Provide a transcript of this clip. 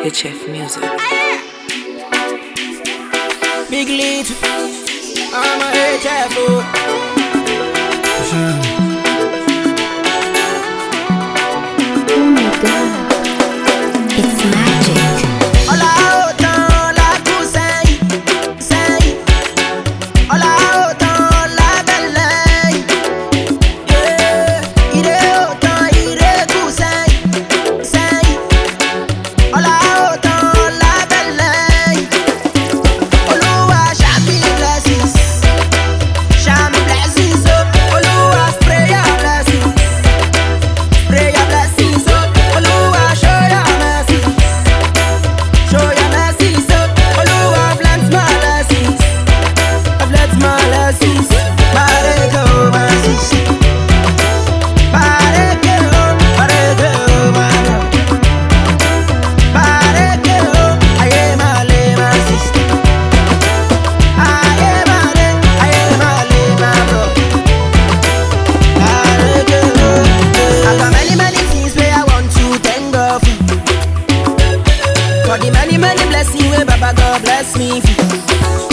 HF Music. Big lead, I'm a HF. Oh my god, it's magic. Hola, hola, tu sei. Hola, hola, belle. Yeah, ire tu sei. Hola, hola, belle. Oluwa, show me blessings. Oh. Oluwa, spray your blessings. Oh. Oluwa, show your mercy. Show your mercies, oh. Oluwa, bless my blessings. Bless my blessings. Bareke, oh, mercies. Bareke, oh, man. Bareke, oh, aye, male, mercies. Aye, male, my bro. Bareke, oh. I got many things where I want to thank God for the many blessings where Baba God bless me for.